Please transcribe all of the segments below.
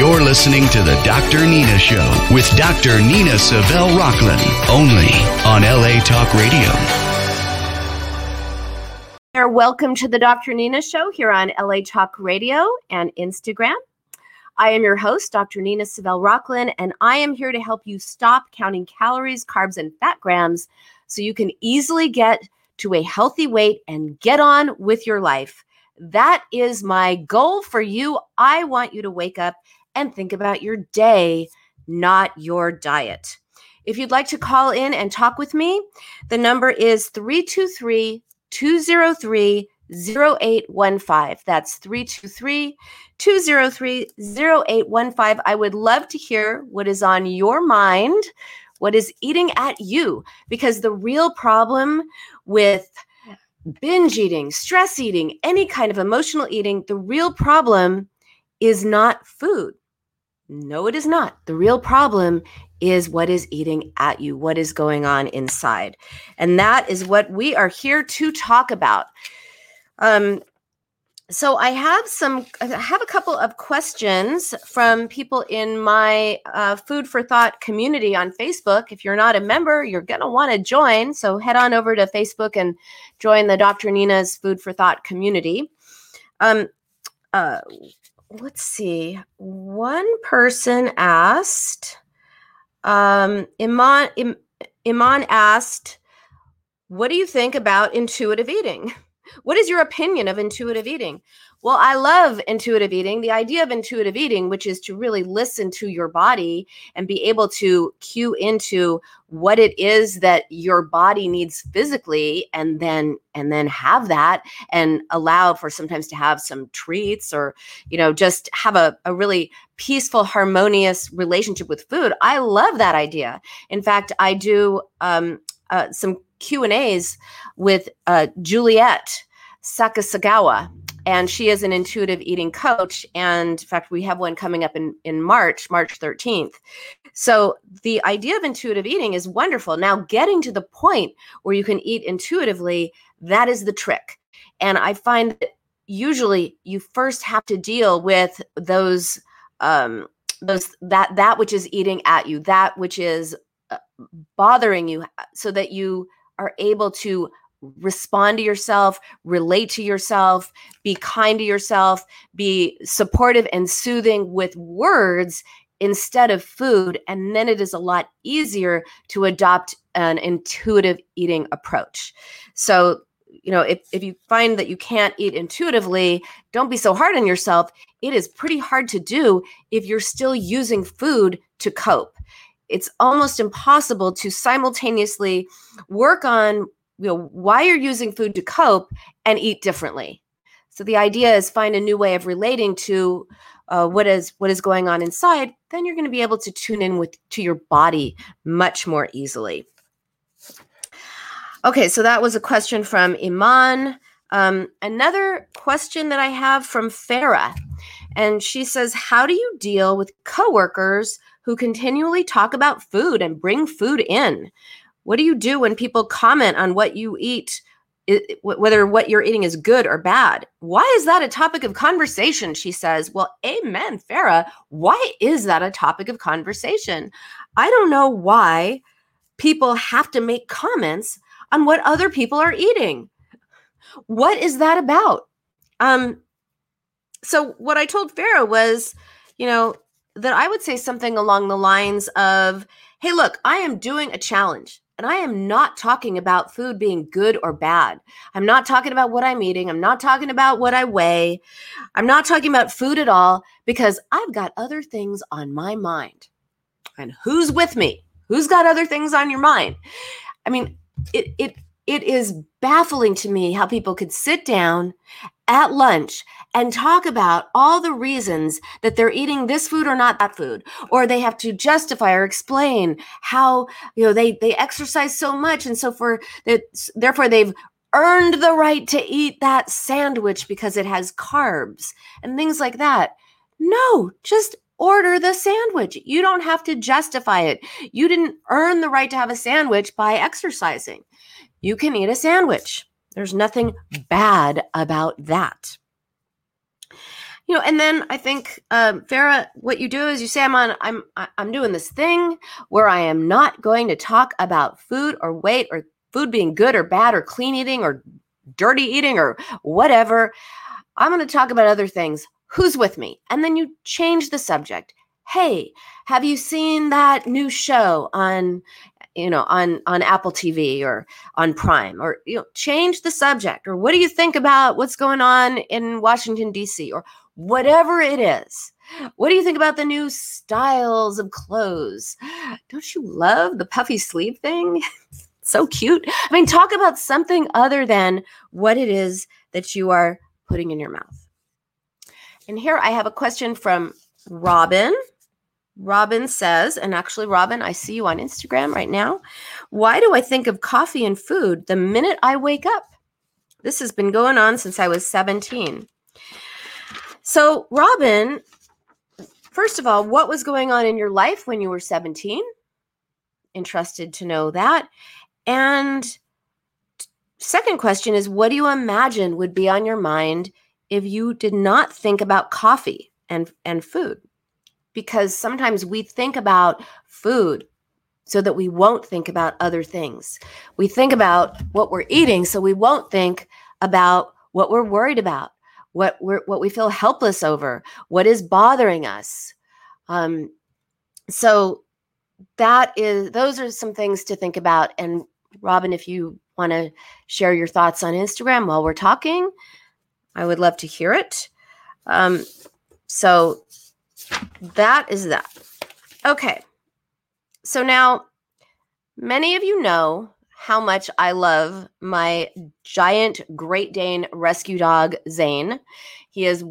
You're listening to the Dr. Nina Show with Dr. Nina Savelle Rocklin, only on LA Talk Radio. Welcome to the Dr. Nina Show here on LA Talk Radio and Instagram. I am your host, Dr. Nina Savelle Rocklin, and I am here to help you stop counting calories, carbs, and fat grams so you can easily get to a healthy weight and get on with your life. That is my goal for you. I want you to wake up and think about your day, not your diet. If you'd like to call in and talk with me, the number is 323-203-0815. That's 323-203-0815. I would love to hear what is on your mind, what is eating at you, because the real problem with binge eating, stress eating, any kind of emotional eating, the real problem is not food. No, it is not. The real problem is what is eating at you, what is going on inside. And that is what we are here to talk about. So I have a couple of questions from people in my Food for Thought community on Facebook. If you're not a member, you're going to want to join. So head on over to Facebook and join the Dr. Nina's Food for Thought community. Let's see. One person asked, Iman asked, what do you think about intuitive eating? What is your opinion of intuitive eating? Well, I love intuitive eating. The idea of intuitive eating, which is to really listen to your body and be able to cue into what it is that your body needs physically, and then have that, and allow for sometimes to have some treats, or, just have a really peaceful, harmonious relationship with food. I love that idea. In fact, I do some Q&As with Juliet Sakasagawa, and she is an intuitive eating coach. And in fact, we have one coming up in March 13th. So the idea of intuitive eating is wonderful. Now, getting to the point where you can eat intuitively, that is the trick. And I find that usually you first have to deal with those that which is eating at you, that which is bothering you, so that you are able to respond to yourself, relate to yourself, be kind to yourself, be supportive and soothing with words instead of food. And then it is a lot easier to adopt an intuitive eating approach. So, if you find that you can't eat intuitively, don't be so hard on yourself. It is pretty hard to do if you're still using food to cope. It's almost impossible to simultaneously work on why you're using food to cope and eat differently. So the idea is find a new way of relating to what is going on inside. Then you're going to be able to tune in to your body much more easily. Okay, so that was a question from Iman. Another question that I have from Farah, and she says, how do you deal with coworkers who continually talk about food and bring food in? What do you do when people comment on what you eat, whether what you're eating is good or bad? Why is that a topic of conversation? She says, well, amen, Farah. Why is that a topic of conversation? I don't know why people have to make comments on what other people are eating. What is that about? So what I told Farah was, that I would say something along the lines of, hey, look, I am doing a challenge, and I am not talking about food being good or bad. I'm not talking about what I'm eating. I'm not talking about what I weigh. I'm not talking about food at all, because I've got other things on my mind. And who's with me? Who's got other things on your mind? I mean, it is baffling to me how people could sit down at lunch and talk about all the reasons that they're eating this food or not that food, or they have to justify or explain how, they exercise so much, and so therefore they've earned the right to eat that sandwich because it has carbs and things like that. No, just order the sandwich. You don't have to justify it. You didn't earn the right to have a sandwich by exercising. You can eat a sandwich. There's nothing bad about that. And then I think, Farah, what you do is you say, I'm doing this thing where I am not going to talk about food or weight or food being good or bad or clean eating or dirty eating or whatever. I'm going to talk about other things. Who's with me? And then you change the subject. Hey, have you seen that new show on Apple TV or on Prime? Or change the subject. Or what do you think about what's going on in Washington, D.C. or whatever it is? What do you think about the new styles of clothes? Don't you love the puffy sleeve thing? So cute. I mean, talk about something other than what it is that you are putting in your mouth. And here I have a question from Robin. Robin says, and actually, Robin, I see you on Instagram right now. Why do I think of coffee and food the minute I wake up? This has been going on since I was 17. So, Robin, first of all, what was going on in your life when you were 17? Interested to know that. And second question is, what do you imagine would be on your mind if you did not think about coffee and food? Because sometimes we think about food so that we won't think about other things. We think about what we're eating so we won't think about what we're worried about, what we feel helpless over, what is bothering us. So those are some things to think about. And Robin, if you want to share your thoughts on Instagram while we're talking, I would love to hear it. So that is that. Okay. So now, many of you know how much I love my giant Great Dane rescue dog, Zane. He is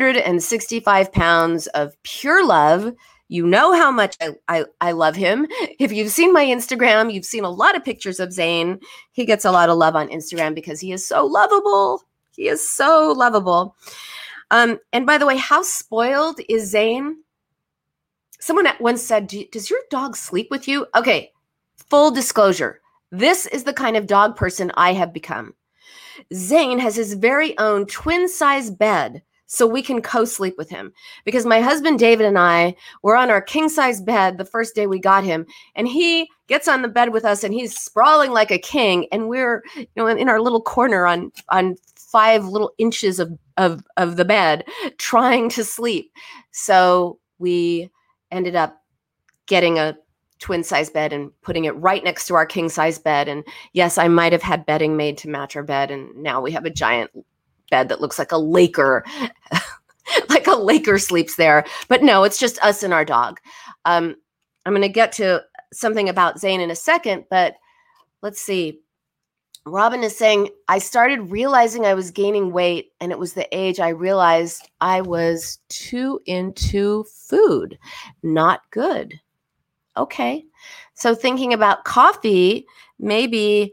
165 pounds of pure love. You know how much I love him. If you've seen my Instagram, you've seen a lot of pictures of Zane. He gets a lot of love on Instagram because he is so lovable. He is so lovable. And by the way, how spoiled is Zane? Someone once said, does your dog sleep with you? Okay, full disclosure. This is the kind of dog person I have become. Zane has his very own twin-size bed so we can co-sleep with him. Because my husband David and I were on our king-size bed the first day we got him, and he gets on the bed with us and he's sprawling like a king, and we're in our little corner on 5 little inches of the bed trying to sleep. So we ended up getting a twin-size bed and putting it right next to our king-size bed. And yes, I might have had bedding made to match our bed, and now we have a giant bed that looks like a Laker, like a Laker sleeps there. But no, it's just us and our dog. I'm going to get to something about Zane in a second, but let's see. Robin is saying, I started realizing I was gaining weight, and it was the age I realized I was too into food. Not good. Okay. So thinking about coffee, maybe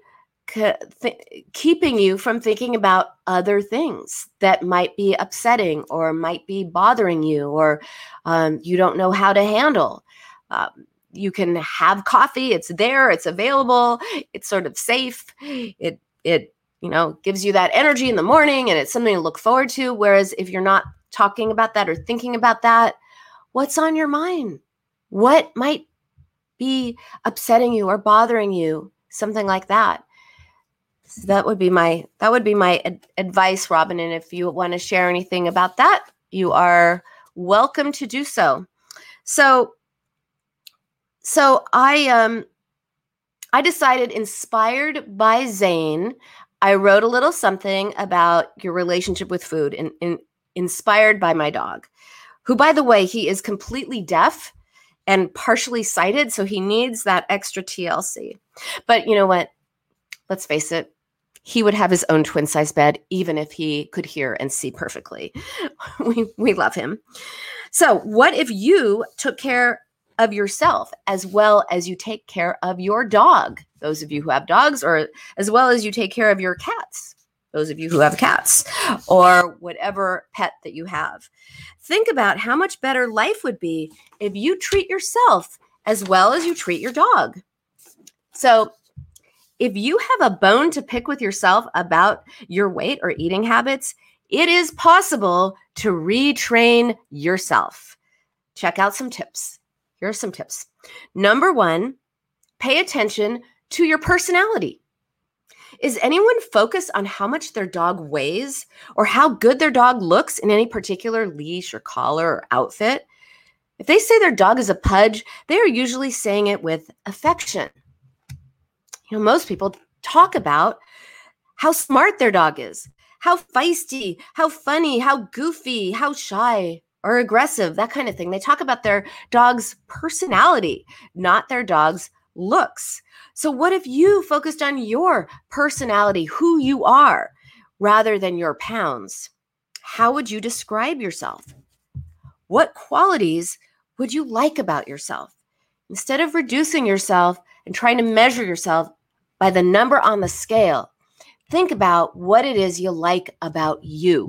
keeping you from thinking about other things that might be upsetting or might be bothering you, or you don't know how to handle. You can have coffee. It's there. It's available. It's sort of safe. It gives you that energy in the morning, and it's something to look forward to. Whereas if you're not talking about that or thinking about that, what's on your mind? What might be upsetting you or bothering you? Something like that. So that would be my advice, Robin. And if you want to share anything about that, you are welcome to do so. So I decided, inspired by Zane, I wrote a little something about your relationship with food, and inspired by my dog, who, by the way, he is completely deaf and partially sighted, so he needs that extra TLC. But you know what? Let's face it, he would have his own twin-size bed even if he could hear and see perfectly. We love him. So what if you took care of yourself as well as you take care of your dog? Those of you who have dogs, or as well as you take care of your cats. Those of you who have cats, or whatever pet that you have. Think about how much better life would be if you treat yourself as well as you treat your dog. So if you have a bone to pick with yourself about your weight or eating habits, It is possible to retrain yourself. Check out some tips. Here are some tips. Number 1, pay attention to your personality. Is anyone focused on how much their dog weighs or how good their dog looks in any particular leash or collar or outfit? If they say their dog is a pudge, they are usually saying it with affection. Most people talk about how smart their dog is, how feisty, how funny, how goofy, how shy or aggressive, that kind of thing. They talk about their dog's personality, not their dog's looks. So what if you focused on your personality, who you are, rather than your pounds? How would you describe yourself? What qualities would you like about yourself? Instead of reducing yourself and trying to measure yourself by the number on the scale, think about what it is you like about you.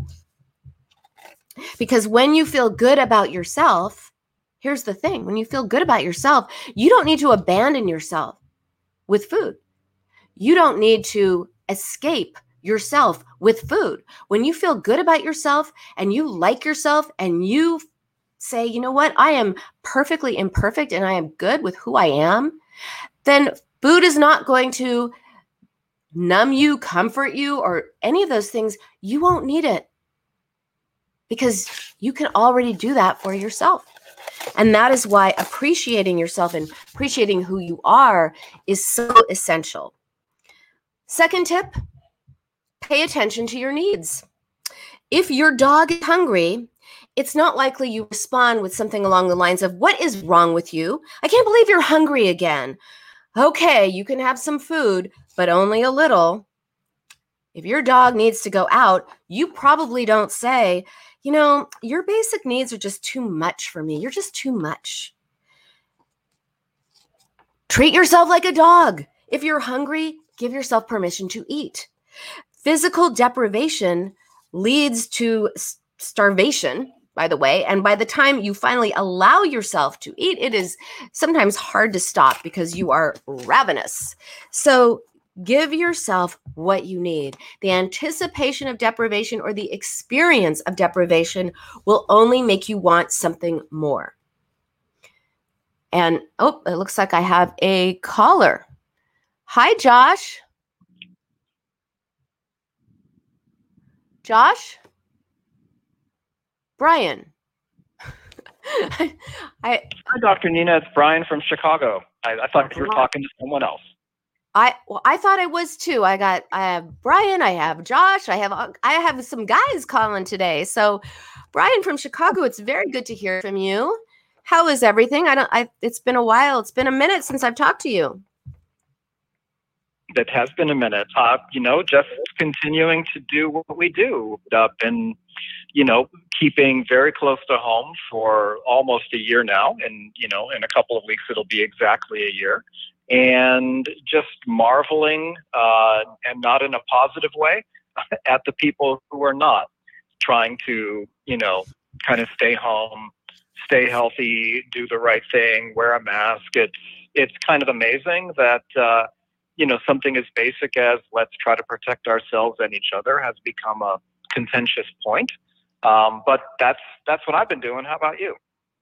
Because when you feel good about yourself, here's the thing. When you feel good about yourself, you don't need to abandon yourself with food. You don't need to escape yourself with food. When you feel good about yourself and you like yourself and you say, you know what, I am perfectly imperfect and I am good with who I am, then food is not going to numb you, comfort you, or any of those things. You won't need it because you can already do that for yourself. And that is why appreciating yourself and appreciating who you are is so essential. Second tip, pay attention to your needs. If your dog is hungry, it's not likely you respond with something along the lines of, what is wrong with you? I can't believe you're hungry again. Okay, you can have some food, but only a little. If your dog needs to go out, you probably don't say, your basic needs are just too much for me. You're just too much. Treat yourself like a dog. If you're hungry, give yourself permission to eat. Physical deprivation leads to starvation, by the way. And by the time you finally allow yourself to eat, it is sometimes hard to stop because you are ravenous. So give yourself what you need. The anticipation of deprivation or the experience of deprivation will only make you want something more. And, it looks like I have a caller. Hi, Josh. Josh? Brian. Hi, Dr. Nina. It's Brian from Chicago. I thought you were talking to someone else. I thought I was too. I have Brian, I have Josh, I have some guys calling today. So Brian from Chicago, it's very good to hear from you. How is everything? It's been a while. It's been a minute since I've talked to you. It has been a minute. Just continuing to do what we do. Been, keeping very close to home for almost a year now. And, in a couple of weeks, it'll be exactly a year. And just marveling, and not in a positive way, at the people who are not trying to, kind of stay home, stay healthy, do the right thing, wear a mask. It's kind of amazing that, something as basic as let's try to protect ourselves and each other has become a contentious point. But that's what I've been doing. How about you?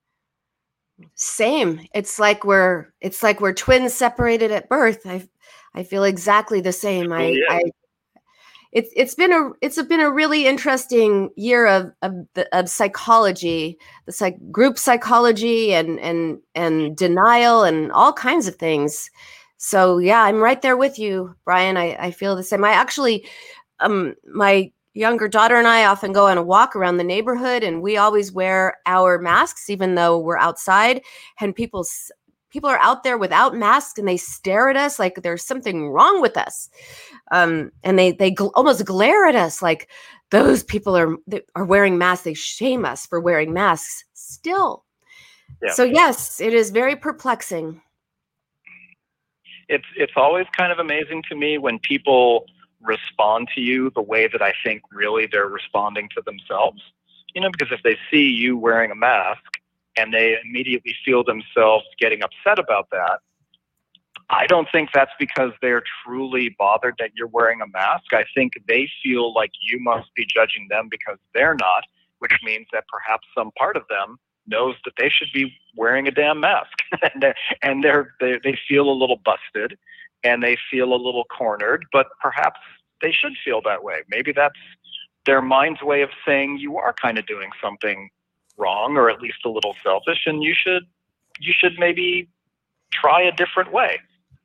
Same. It's like we're twins separated at birth. I feel exactly the same. It's been a really interesting year of psychology, group psychology and denial and all kinds of things. So yeah, I'm right there with you, Brian. I feel the same. I actually, my younger daughter and I often go on a walk around the neighborhood, and we always wear our masks, even though we're outside. And people are out there without masks, and they stare at us like there's something wrong with us. And they almost glare at us like those people are wearing masks. They shame us for wearing masks still. Yeah. So yes, it is very perplexing. It's always kind of amazing to me when people respond to you the way that I think really they're responding to themselves. Because if they see you wearing a mask and they immediately feel themselves getting upset about that, I don't think that's because they're truly bothered that you're wearing a mask. I think they feel like you must be judging them because they're not, which means that perhaps some part of them knows that they should be wearing a damn mask. and they feel a little busted and they feel a little cornered, but perhaps they should feel that way. Maybe that's their mind's way of saying you are kind of doing something wrong or at least a little selfish, and you should maybe try a different way.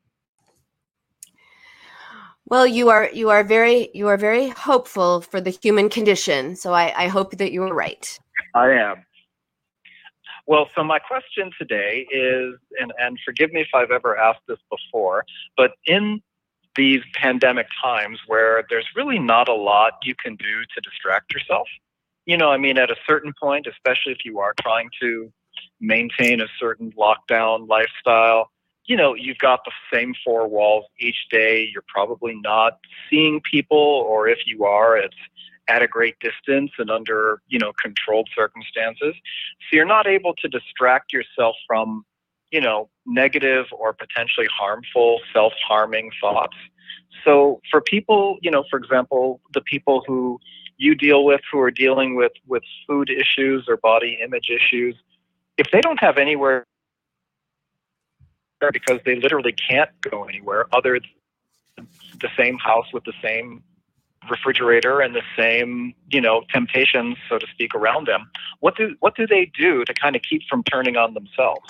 Well, you are very hopeful for the human condition. So I hope that you are right. I am. Well, so my question today is, and forgive me if I've ever asked this before, but in these pandemic times where there's really not a lot you can do to distract yourself, at a certain point, especially if you are trying to maintain a certain lockdown lifestyle, you've got the same four walls each day. You're probably not seeing people, or if you are, it's at a great distance and under, controlled circumstances. So you're not able to distract yourself from, negative or potentially harmful, self-harming thoughts. So for people, for example, the people who you deal with who are dealing with food issues or body image issues, if they don't have anywhere because they literally can't go anywhere other than the same house with the same refrigerator and the same, temptations, so to speak, around them, what do they do to kind of keep from turning on themselves?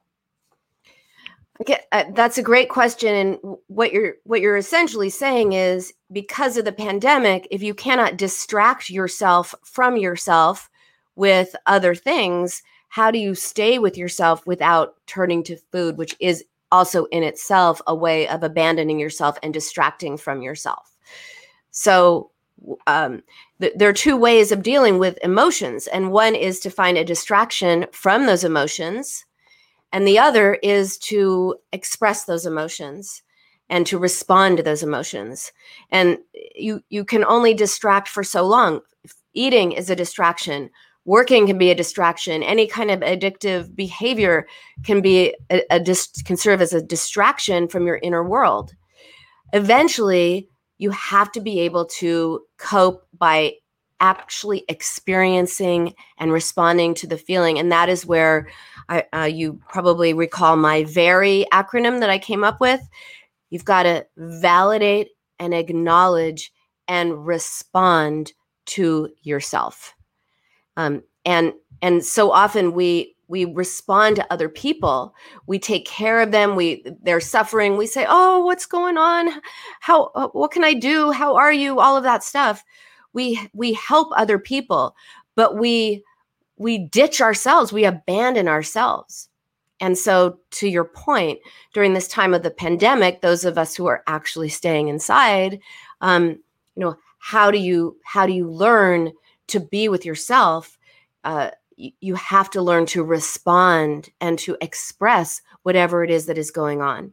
Okay, that's a great question. And what you're essentially saying is, because of the pandemic, if you cannot distract yourself from yourself with other things, how do you stay with yourself without turning to food, which is also in itself a way of abandoning yourself and distracting from yourself? So there are two ways of dealing with emotions, and one is to find a distraction from those emotions, and the other is to express those emotions and to respond to those emotions. And you can only distract for so long. Eating is a distraction. Working can be a distraction. Any kind of addictive behavior can be can serve as a distraction from your inner world. Eventually, you have to be able to cope by actually experiencing and responding to the feeling. And that is where you probably recall my VERY acronym that I came up with. You've got to validate and acknowledge and respond to yourself. And so often we respond to other people. We take care of them. They're suffering. We say, "Oh, what's going on? What can I do? How are you?" All of that stuff. We help other people, but we ditch ourselves. We abandon ourselves. And so, to your point, during this time of the pandemic, those of us who are actually staying inside, how do you learn to be with yourself? You have to learn to respond and to express whatever it is that is going on.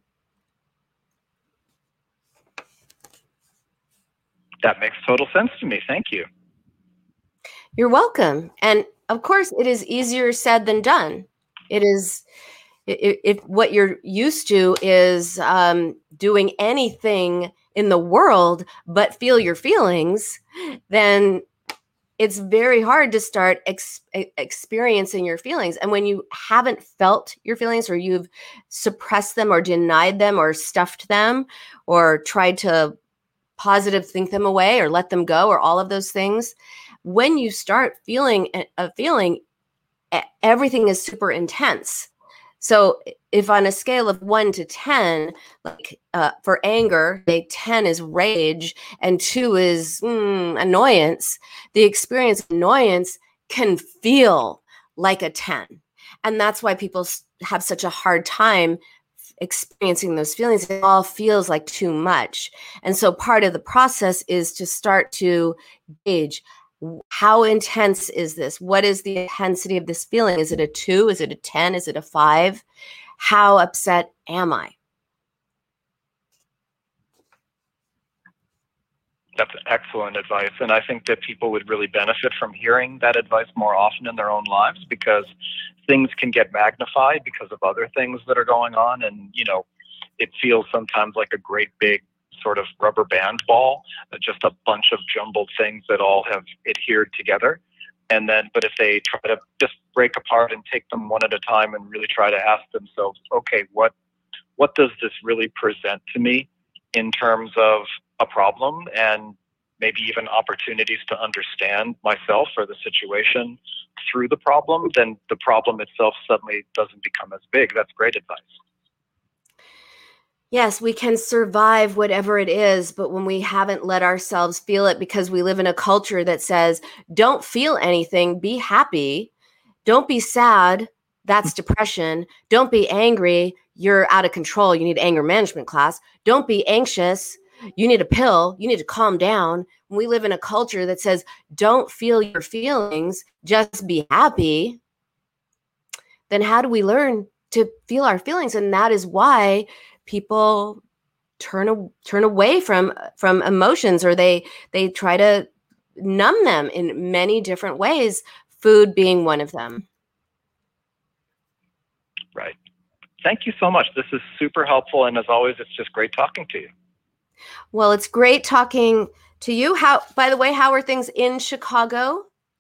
That makes total sense to me. Thank you. You're welcome. And of course, it is easier said than done. It is, if what you're used to is doing anything in the world but feel your feelings, then it's very hard to start experiencing your feelings. And when you haven't felt your feelings, or you've suppressed them or denied them or stuffed them or tried to positive think them away or let them go or all of those things, when you start feeling a feeling, everything is super intense. So if on a scale of 1 to 10, like for anger, 10 is rage and 2 is annoyance, the experience of annoyance can feel like a 10. And that's why people have such a hard time experiencing those feelings. It all feels like too much. And so part of the process is to start to gauge, how intense is this? What is the intensity of this feeling? Is it a 2? Is it a 10? Is it a 5? How upset am I? That's excellent advice. And I think that people would really benefit from hearing that advice more often in their own lives, because things can get magnified because of other things that are going on. And, it feels sometimes like a great big sort of rubber band ball, just a bunch of jumbled things that all have adhered together. And then, but if they try to just break apart and take them one at a time and really try to ask themselves, okay, what does this really present to me in terms of a problem, and maybe even opportunities to understand myself or the situation through the problem, then the problem itself suddenly doesn't become as big. That's great advice. Yes, we can survive whatever it is, but when we haven't let ourselves feel it, because we live in a culture that says, don't feel anything, be happy. Don't be sad, that's depression. Don't be angry, you're out of control, you need anger management class. Don't be anxious, you need a pill, you need to calm down. When we live in a culture that says, don't feel your feelings, just be happy, then how do we learn to feel our feelings? And that is why people turn away from emotions, or they try to numb them in many different ways, food being one of them. Right. Thank you so much. This is super helpful, and as always, it's just great talking to you. Well, it's great talking to you. By the way, how are things in Chicago?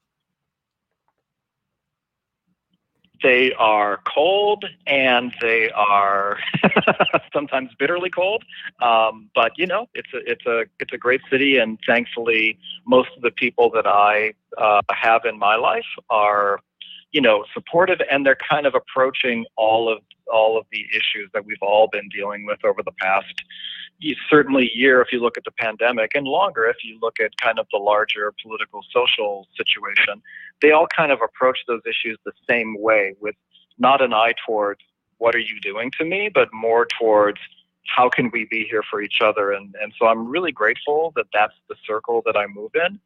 They are cold, and they are sometimes bitterly cold. But it's a great city, and thankfully, most of the people that I have in my life are, supportive, and they're kind of approaching all of the issues that we've all been dealing with over the past certainly year, if you look at the pandemic, and longer if you look at kind of the larger political social situation. They all kind of approach those issues the same way, with not an eye towards what are you doing to me, but more towards how can we be here for each other. And so I'm really grateful that that's the circle that I move in.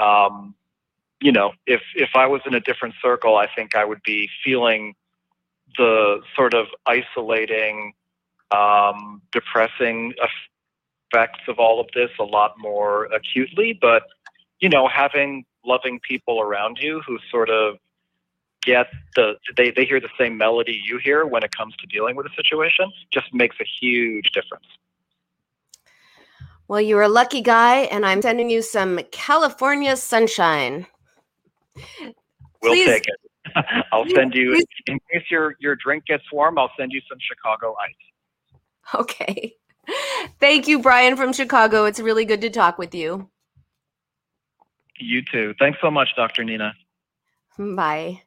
If I was in a different circle, I think I would be feeling the sort of isolating, depressing effects of all of this a lot more acutely. But, having loving people around you who sort of get they hear the same melody you hear when it comes to dealing with a situation just makes a huge difference. Well, you're a lucky guy, and I'm sending you some California sunshine. We'll take it. I'll send you, in case your drink gets warm, I'll send you some Chicago ice. Okay. Thank you, Brian from Chicago. It's really good to talk with you. You too. Thanks so much, Dr. Nina. Bye.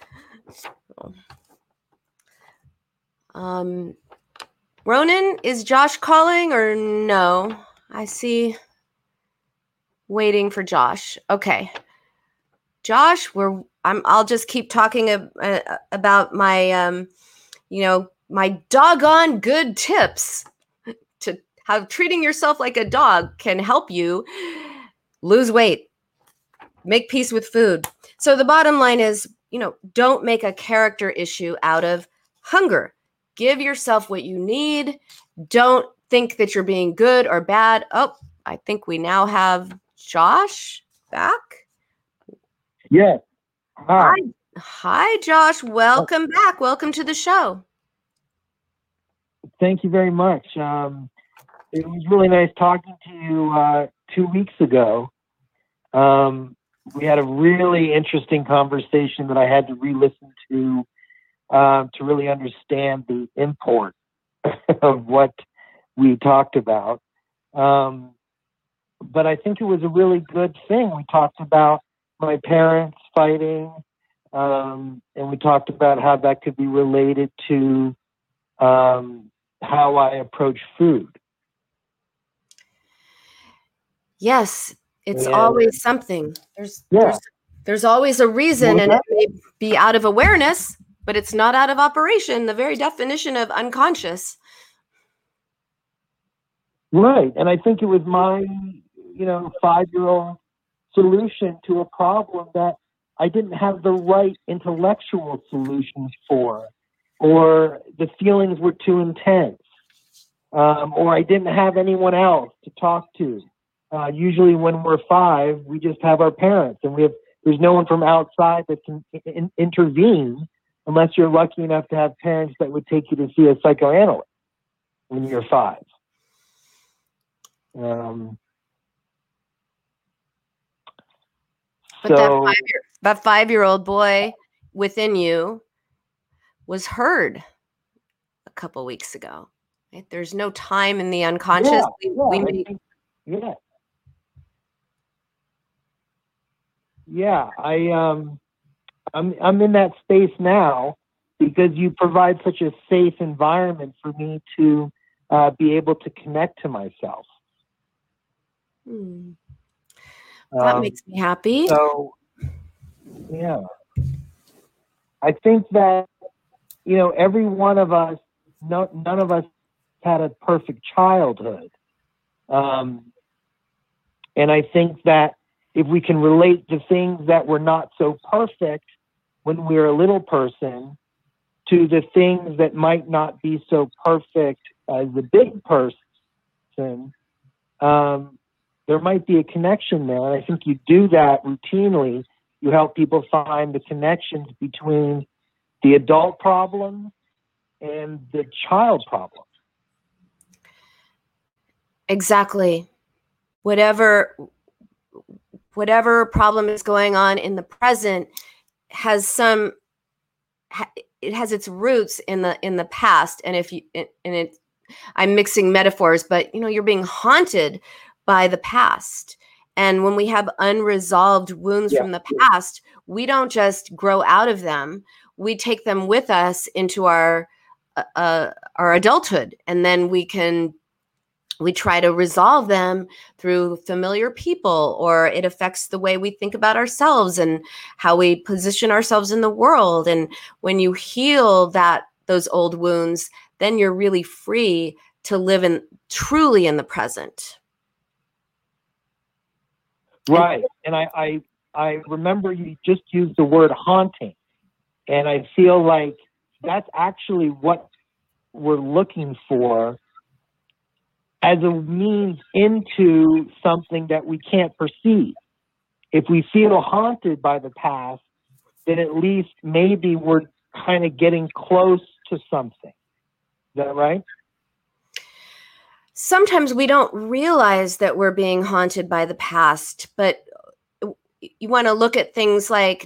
Ronan, is Josh calling or no? I see. Waiting for Josh. Okay. Josh, I'll just keep talking about my, my doggone good tips to how treating yourself like a dog can help you lose weight, make peace with food. So the bottom line is, don't make a character issue out of hunger. Give yourself what you need. Don't think that you're being good or bad. Oh, I think we now have Josh back. Yes. Hi. Hi, Josh. Welcome back. Welcome to the show. Thank you very much. It was really nice talking to you 2 weeks ago. We had a really interesting conversation that I had to re-listen to really understand the import of what we talked about. But I think it was a really good thing. We talked about my parents fighting, and we talked about how that could be related to how I approach food. Yes, it's always something. There's always a reason, and it may be out of awareness, but it's not out of operation. The very definition of unconscious. Right, and I think it was my 5-year-old solution to a problem that I didn't have the right intellectual solutions for, or the feelings were too intense, or I didn't have anyone else to talk to. Usually when we're 5, we just have our parents, and there's no one from outside that can intervene unless you're lucky enough to have parents that would take you to see a psychoanalyst. when you're 5. But So, that 5-year-old boy within you was heard a couple weeks ago. Right? There's no time in the unconscious. I'm in that space now because you provide such a safe environment for me to be able to connect to myself. That makes me happy. So, yeah. I think that, every one of us, none of us had a perfect childhood. And I think that if we can relate to things that were not so perfect when we were a little person to the things that might not be so perfect as a big person, there might be a connection there. And I think you do that routinely. You help people find the connections between the adult problem and the child problem. Exactly. Whatever problem is going on in the present it has its roots in the past. And I'm mixing metaphors, but you're being haunted by the past. And when we have unresolved wounds from the past, we don't just grow out of them. We take them with us into our adulthood, and then we try to resolve them through familiar people, or it affects the way we think about ourselves and how we position ourselves in the world. And when you heal those old wounds, then you're really free to live truly in the present. Right. And I remember you just used the word haunting. And I feel like that's actually what we're looking for as a means into something that we can't perceive. If we feel haunted by the past, then at least maybe we're kind of getting close to something. Is that right? Sometimes we don't realize that we're being haunted by the past, but you want to look at things like,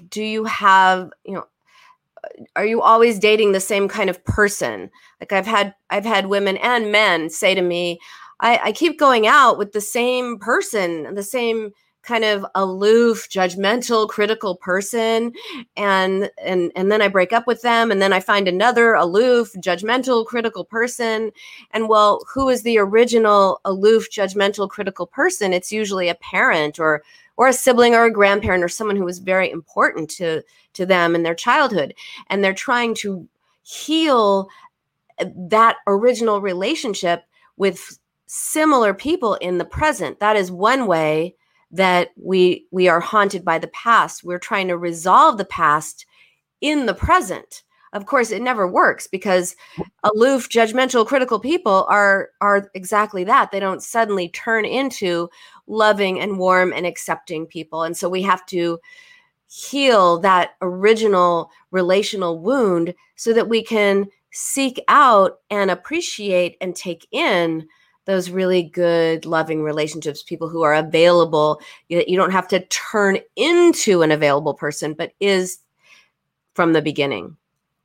are you always dating the same kind of person? Like I've had women and men say to me, I keep going out with the same person, the same kind of aloof, judgmental, critical person. And then I break up with them, and then I find another aloof, judgmental, critical person. And well, who is the original aloof, judgmental, critical person? It's usually a parent or a sibling or a grandparent or someone who was very important to them in their childhood. And they're trying to heal that original relationship with similar people in the present. That is one way that we are haunted by the past. We're trying to resolve the past in the present. Of course, it never works because aloof, judgmental, critical people are exactly that. They don't suddenly turn into loving and warm and accepting people. And so we have to heal that original relational wound so that we can seek out and appreciate and take in those really good, loving relationships, people who are available. You don't have to turn into an available person, but is from the beginning.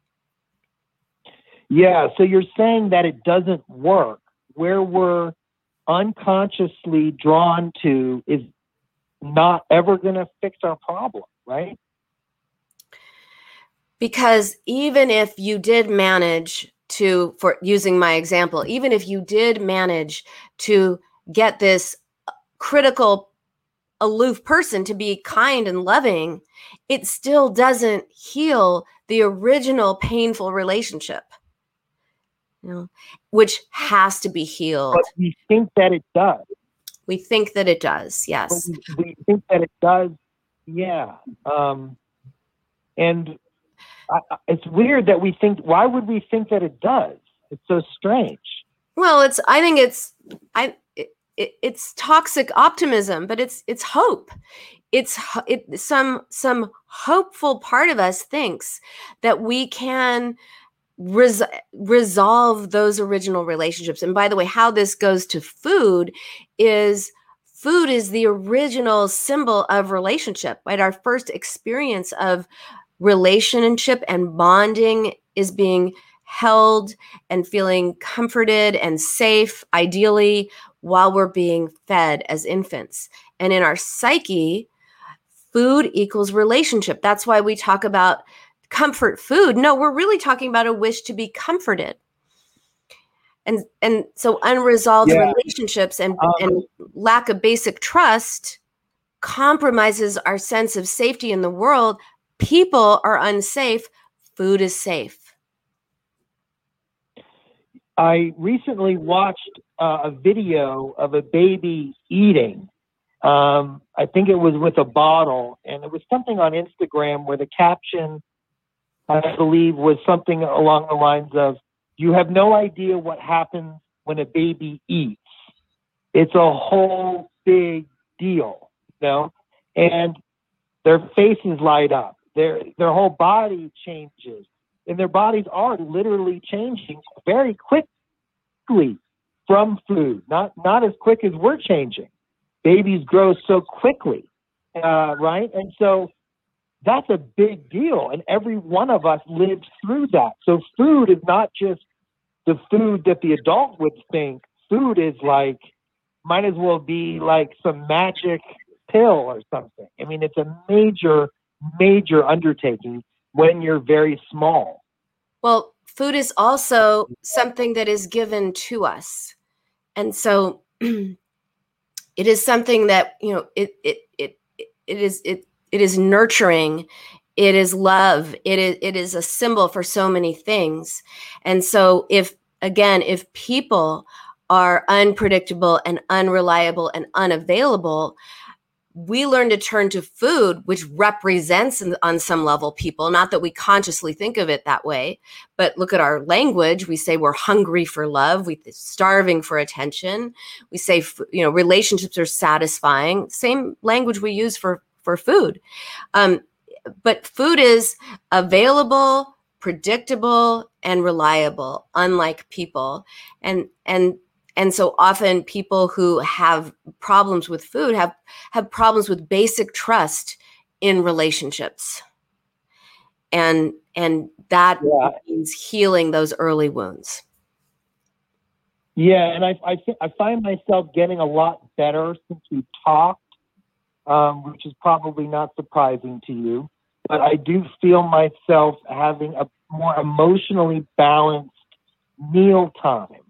Yeah, so you're saying that it doesn't work. Where we're unconsciously drawn to is not ever going to fix our problem, right? Because even if you did manage to, for using my example, even if you did manage to get this critical, aloof person to be kind and loving, it still doesn't heal the original painful relationship, which has to be healed. But we think that it does. We think that it does, yes. We think that it does, yeah. And it's weird that we think, why would we think that it does? It's so strange. Well, I think it's toxic optimism, but it's hope. Some hopeful part of us thinks that we can resolve those original relationships. And by the way, how this goes to food is the original symbol of relationship, right? Our first experience of relationship and bonding is being held and feeling comforted and safe, ideally, while we're being fed as infants. And in our psyche, food equals relationship. That's why we talk about comfort food. No, we're really talking about a wish to be comforted. And so unresolved relationships and lack of basic trust compromises our sense of safety in the world. People are unsafe. Food is safe. I recently watched a video of a baby eating. I think it was with a bottle, and it was something on Instagram where the caption, I believe, was something along the lines of, "You have no idea what happens when a baby eats. It's a whole big deal," you know? And their faces light up. Their whole body changes. And their bodies are literally changing very quickly from food. Not as quick as we're changing. Babies grow so quickly, right? And so that's a big deal. And every one of us lives through that. So food is not just the food that the adult would think. Food is like, might as well be like some magic pill or something. I mean, it's a major, major undertaking when you're very small. Well, food is also something that is given to us. And so it is something that, you know, it is nurturing. It is love. It is a symbol for so many things. And so if people are unpredictable and unreliable and unavailable, we learn to turn to food, which represents on some level people, not that we consciously think of it that way, but look at our language. We say we're hungry for love. We're starving for attention. We say, you know, relationships are satisfying. Same language we use for food. But food is available, predictable, and reliable, unlike people. And so often people who have problems with food have problems with basic trust in relationships. And that means healing those early wounds. Yeah, and I find myself getting a lot better since we talked, which is probably not surprising to you. But I do feel myself having a more emotionally balanced meal time.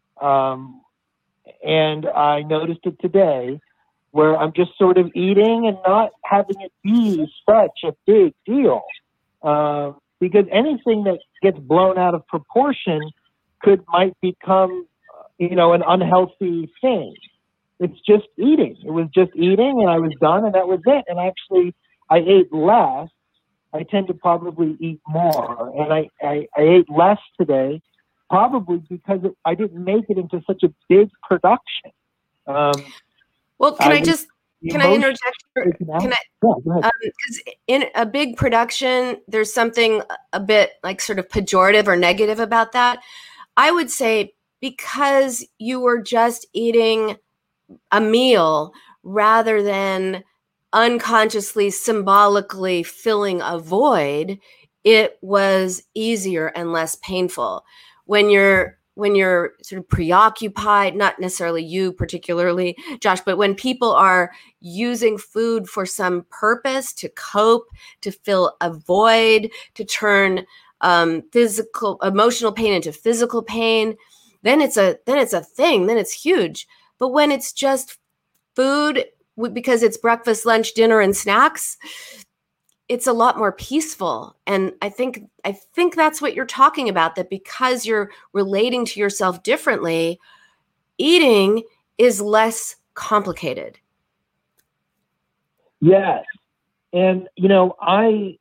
And I noticed it today where I'm just sort of eating and not having it be such a big deal. Because anything that gets blown out of proportion might become, you know, an unhealthy thing. It's just eating. It was just eating and I was done and that was it. And actually I ate less. I tend to probably eat more. And I ate less today, probably because I didn't make it into such a big production. Well, can I interject? Because in a big production, there's something a bit like sort of pejorative or negative about that. I would say because you were just eating a meal rather than unconsciously, symbolically filling a void, it was easier and less painful. When you're sort of preoccupied, not necessarily you particularly, Josh, but when people are using food for some purpose, to cope, to fill a void, to turn emotional pain into physical pain, then it's a thing, then it's huge. But when it's just food, because it's breakfast, lunch, dinner, and snacks, it's a lot more peaceful. And I think that's what you're talking about, that because you're relating to yourself differently, eating is less complicated. Yes. And, you know, I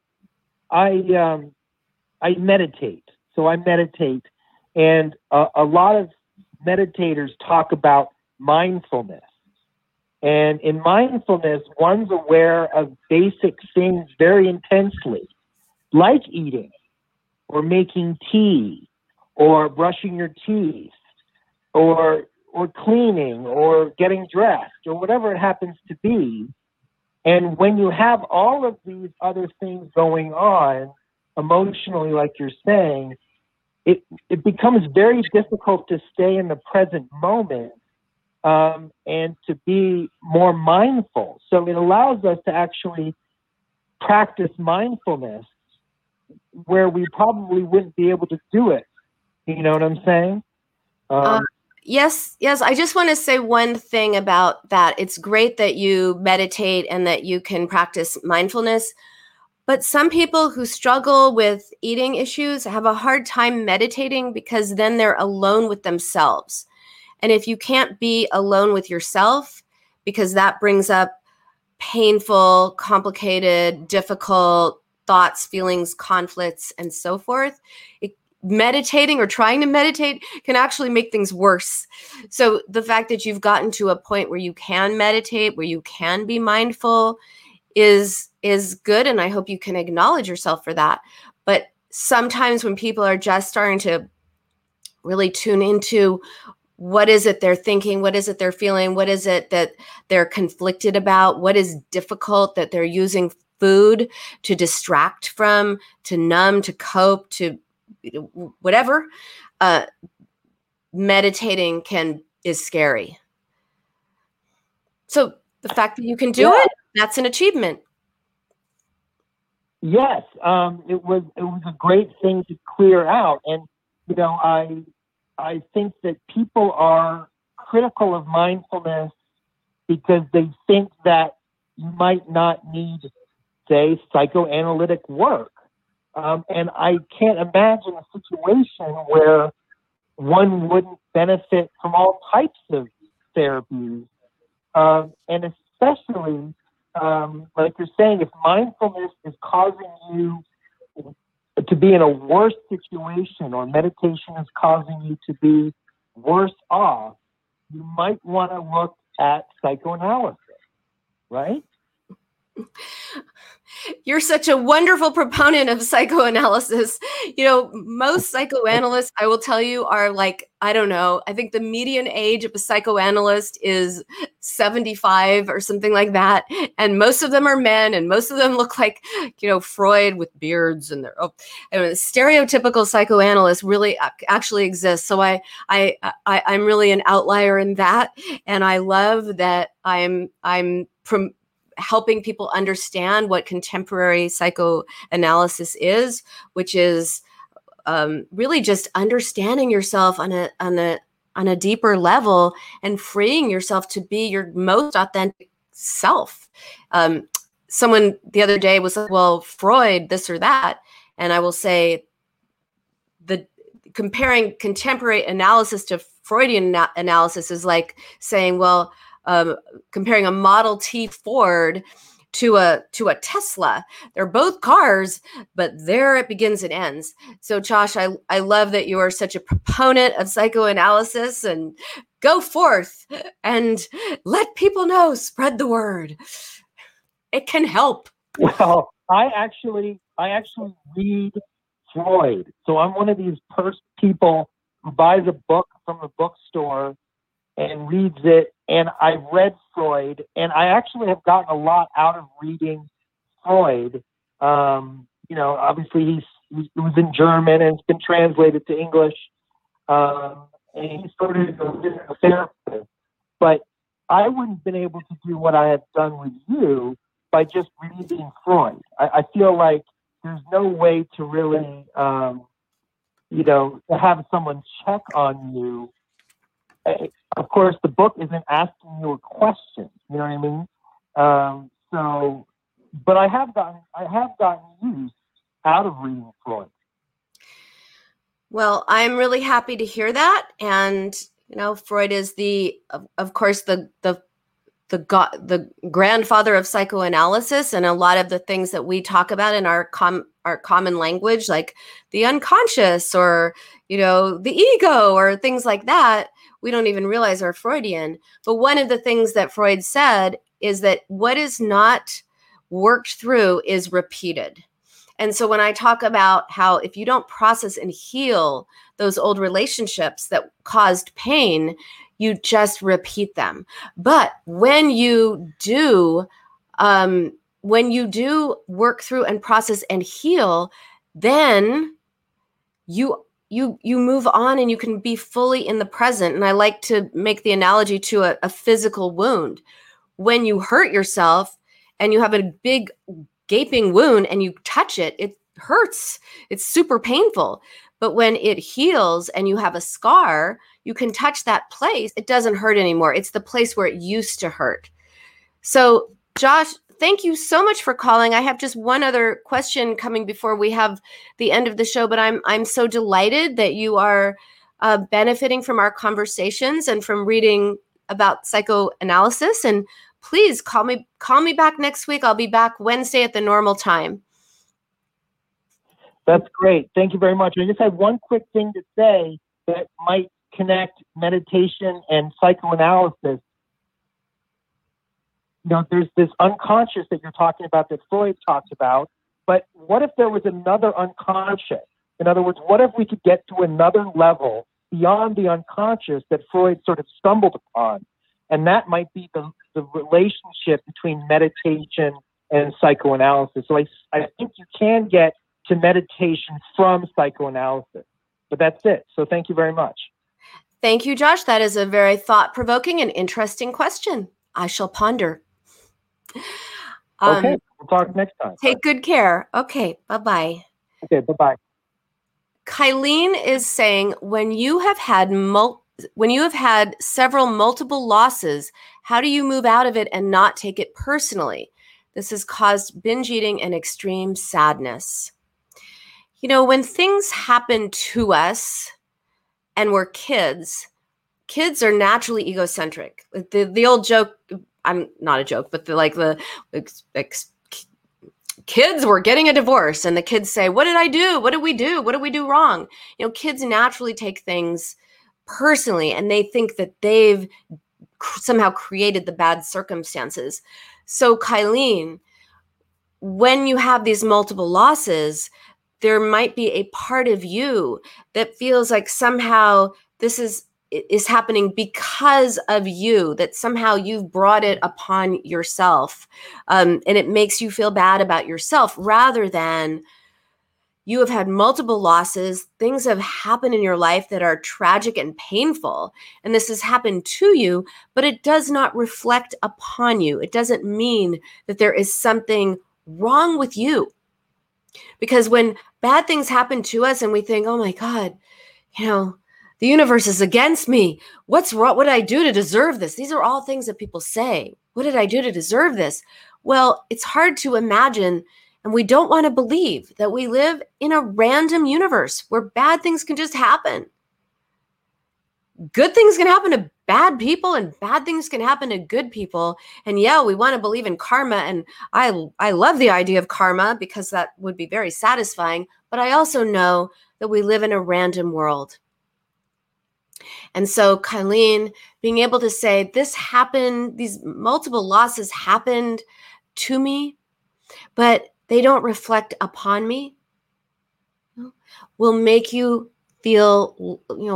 meditate. So I meditate. And a lot of meditators talk about mindfulness. And in mindfulness, one's aware of basic things very intensely, like eating or making tea or brushing your teeth or cleaning or getting dressed or whatever it happens to be. And when you have all of these other things going on emotionally, like you're saying, it becomes very difficult to stay in the present moment and to be more mindful. So it allows us to actually practice mindfulness where we probably wouldn't be able to do it. You know what I'm saying? Yes. I just want to say one thing about that. It's great that you meditate and that you can practice mindfulness. But some people who struggle with eating issues have a hard time meditating because then they're alone with themselves. And if you can't be alone with yourself, because that brings up painful, complicated, difficult thoughts, feelings, conflicts, and so forth, meditating or trying to meditate can actually make things worse. So the fact that you've gotten to a point where you can meditate, where you can be mindful is good. And I hope you can acknowledge yourself for that. But sometimes when people are just starting to really tune into what is it they're thinking, what is it they're feeling, what is it that they're conflicted about, what is difficult that they're using food to distract from, to numb, to cope, to whatever, meditating is scary. So the fact that you can do it, that's an achievement. Yes, it was a great thing to clear out. And, you know, I think that people are critical of mindfulness because they think that you might not need, say, psychoanalytic work. And I can't imagine a situation where one wouldn't benefit from all types of therapies. And especially, like you're saying, if mindfulness is causing you to be in a worse situation or meditation is causing you to be worse off, you might want to look at psychoanalysis, right? You're such a wonderful proponent of psychoanalysis. You know, most psychoanalysts, I will tell you, are like, I don't know, I think the median age of a psychoanalyst is 75 or something like that. And most of them are men, and most of them look like, you know, Freud with beards, and stereotypical psychoanalysts really actually exist. So I'm really an outlier in that. And I love that I'm helping people understand what contemporary psychoanalysis is, which is really just understanding yourself on a deeper level and freeing yourself to be your most authentic self. Someone the other day was like, well, Freud, this or that. And I will say comparing contemporary analysis to Freudian analysis is like saying, well, comparing a Model T Ford to a Tesla. They're both cars, but there it begins and ends. So Josh, I love that you are such a proponent of psychoanalysis, and go forth and let people know, spread the word. It can help. Well, I actually read Freud. So I'm one of these people who buys a book from a bookstore and reads it. And I read Freud, and I actually have gotten a lot out of reading Freud. You know, obviously he was in German and it's been translated to English. And he started a therapist. But I wouldn't have been able to do what I have done with you by just reading Freud. I feel like there's no way to really, you know, to have someone check on you. Of course, the book isn't asking you a question. You know what I mean? So, but I have gotten use out of reading Freud. Well, I'm really happy to hear that. And you know, Freud is of course, the grandfather of psychoanalysis, and a lot of the things that we talk about in our common language, like the unconscious or, you know, the ego or things like that, we don't even realize are Freudian. But one of the things that Freud said is that what is not worked through is repeated. And so when I talk about how if you don't process and heal those old relationships that caused pain, you just repeat them. But when you do work through and process and heal, then you move on and you can be fully in the present. And I like to make the analogy to a physical wound. When you hurt yourself and you have a big gaping wound and you touch it, it hurts. It's super painful. But when it heals and you have a scar, you can touch that place. It doesn't hurt anymore. It's the place where it used to hurt. So, Josh, thank you so much for calling. I have just one other question coming before we have the end of the show, but I'm so delighted that you are benefiting from our conversations and from reading about psychoanalysis. And please call me back next week. I'll be back Wednesday at the normal time. That's great. Thank you very much. I just had one quick thing to say that might connect meditation and psychoanalysis. There's this unconscious that you're talking about that Freud talks about, but what if there was another unconscious? In other words, what if we could get to another level beyond the unconscious that Freud sort of stumbled upon? And that might be the relationship between meditation and psychoanalysis. So I think you can get to meditation from psychoanalysis, but that's it. So thank you very much. Thank you, Josh. That is a very thought-provoking and interesting question. I shall ponder. Okay, we'll talk next time. Take good care. Okay, bye-bye. Okay, bye-bye. Kylene is saying, when you have had several multiple losses, how do you move out of it and not take it personally? This has caused binge eating and extreme sadness. When things happen to us and we're kids are naturally egocentric. The old joke, I'm not a joke, but kids were getting a divorce and the kids say, what did I do? What did we do? What did we do wrong? Kids naturally take things personally and they think that they've somehow created the bad circumstances. So Kylene, when you have these multiple losses, there might be a part of you that feels like somehow this is happening because of you, that somehow you've brought it upon yourself. And it makes you feel bad about yourself rather than you have had multiple losses. Things have happened in your life that are tragic and painful. And this has happened to you, but it does not reflect upon you. It doesn't mean that there is something wrong with you. Because when bad things happen to us and we think, oh my God, the universe is against me. What's wrong? What did I do to deserve this? These are all things that people say. What did I do to deserve this? Well, it's hard to imagine, and we don't want to believe that we live in a random universe where bad things can just happen. Good things can happen to bad people and bad things can happen to good people. And yeah, we want to believe in karma. And I love the idea of karma because that would be very satisfying. But I also know that we live in a random world. And so Kylene, being able to say this happened, these multiple losses happened to me, but they don't reflect upon me, will make you feel,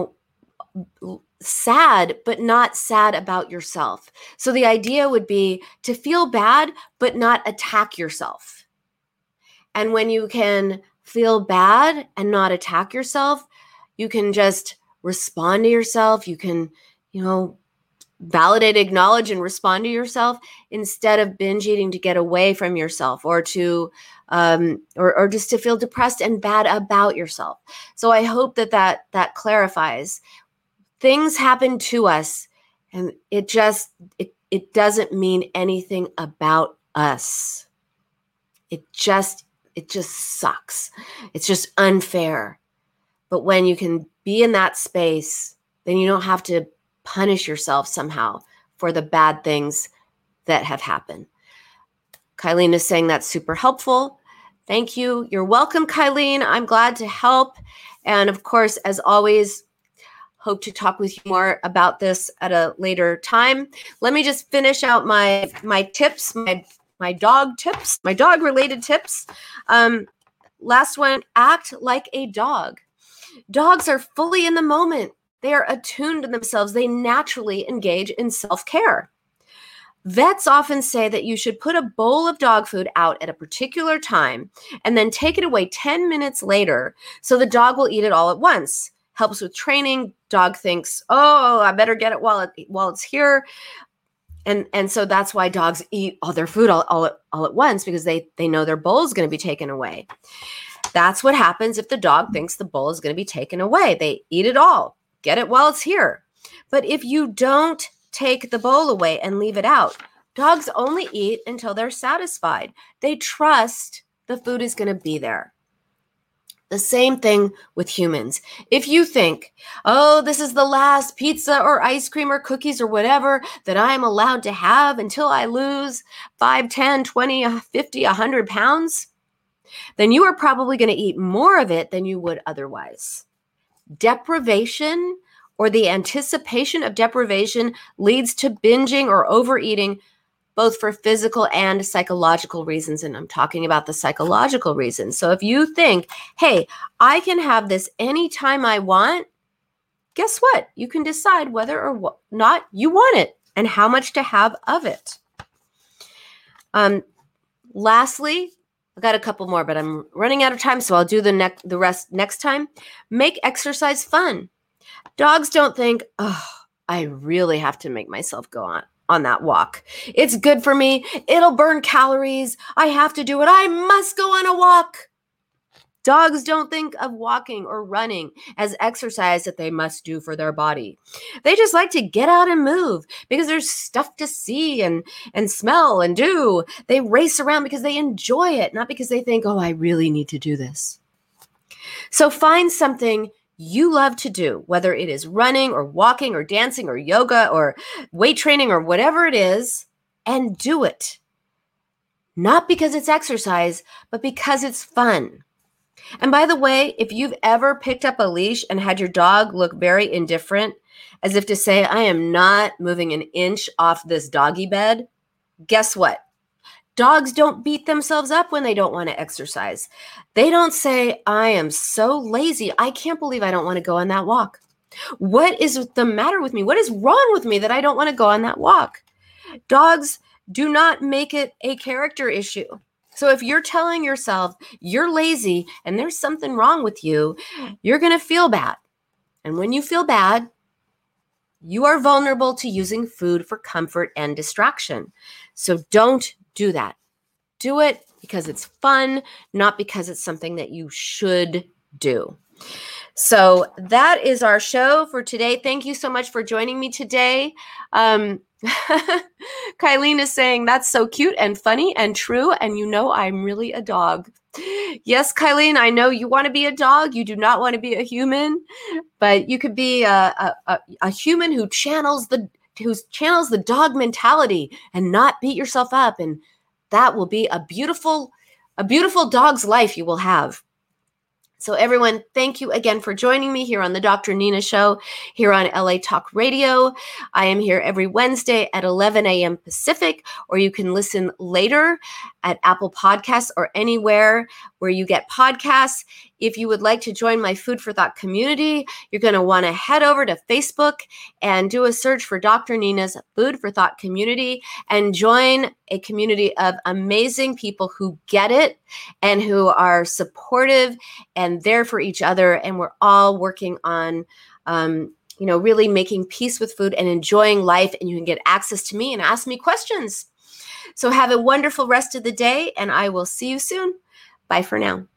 sad, but not sad about yourself. So the idea would be to feel bad, but not attack yourself. And when you can feel bad and not attack yourself, you can just respond to yourself. You can, validate, acknowledge, and respond to yourself instead of binge eating to get away from yourself or to, or just to feel depressed and bad about yourself. So I hope that clarifies. Things happen to us and it doesn't mean anything about us. It just sucks. It's just unfair. But when you can be in that space, then you don't have to punish yourself somehow for the bad things that have happened. Kylene is saying that's super helpful. Thank you. You're welcome, Kylene. I'm glad to help. And of course, as always, hope to talk with you more about this at a later time. Let me just finish out my tips, my dog tips, my dog related tips. Last one, act like a dog. Dogs are fully in the moment. They are attuned to themselves. They naturally engage in self-care. Vets often say that you should put a bowl of dog food out at a particular time and then take it away 10 minutes later so the dog will eat it all at once. Helps with training. Dog thinks, oh, I better get it while it's here. And so that's why dogs eat all their food all at once, because they know their bowl is going to be taken away. That's what happens if the dog thinks the bowl is going to be taken away. They eat it all, get it while it's here. But if you don't take the bowl away and leave it out, dogs only eat until they're satisfied. They trust the food is going to be there. The same thing with humans. If you think, oh, this is the last pizza or ice cream or cookies or whatever that I'm allowed to have until I lose 5, 10, 20, 50, 100 pounds, then you are probably going to eat more of it than you would otherwise. Deprivation, or the anticipation of deprivation, leads to binging or overeating, both for physical and psychological reasons. And I'm talking about the psychological reasons. So if you think, hey, I can have this anytime I want, guess what? You can decide whether or not you want it and how much to have of it. Lastly, I've got a couple more, but I'm running out of time, so I'll do the rest next time. Make exercise fun. Dogs don't think, oh, I really have to make myself go on that walk. It's good for me. It'll burn calories. I have to do it. I must go on a walk. Dogs don't think of walking or running as exercise that they must do for their body. They just like to get out and move because there's stuff to see and smell and do. They race around because they enjoy it, not because they think, oh, I really need to do this. So find something you love to do, whether it is running or walking or dancing or yoga or weight training or whatever it is, and do it. Not because it's exercise, but because it's fun. And by the way, if you've ever picked up a leash and had your dog look very indifferent, as if to say, I am not moving an inch off this doggy bed, guess what? Dogs don't beat themselves up when they don't want to exercise. They don't say, I am so lazy. I can't believe I don't want to go on that walk. What is the matter with me? What is wrong with me that I don't want to go on that walk? Dogs do not make it a character issue. So if you're telling yourself you're lazy and there's something wrong with you, you're going to feel bad. And when you feel bad, you are vulnerable to using food for comfort and distraction. So don't do that. Do it because it's fun, not because it's something that you should do. So that is our show for today. Thank you so much for joining me today. Kylene is saying, that's so cute and funny and true. And you know, I'm really a dog. Yes, Kylene, I know you want to be a dog. You do not want to be a human, but you could be a human who channels the dog mentality and not beat yourself up. And that will be a beautiful dog's life you will have. So everyone, thank you again for joining me here on the Dr. Nina Show here on LA Talk Radio. I am here every Wednesday at 11 a.m. Pacific, or you can listen later at Apple Podcasts or anywhere where you get podcasts. If you would like to join my Food for Thought community, you're going to want to head over to Facebook and do a search for Dr. Nina's Food for Thought community and join a community of amazing people who get it and who are supportive and there for each other. And we're all working on, really making peace with food and enjoying life. And you can get access to me and ask me questions. So have a wonderful rest of the day, and I will see you soon. Bye for now.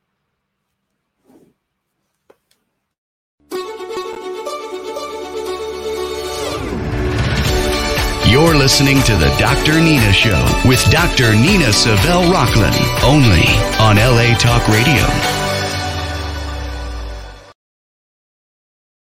You're listening to the Dr. Nina Show with Dr. Nina Savelle Rocklin, only on LA Talk Radio.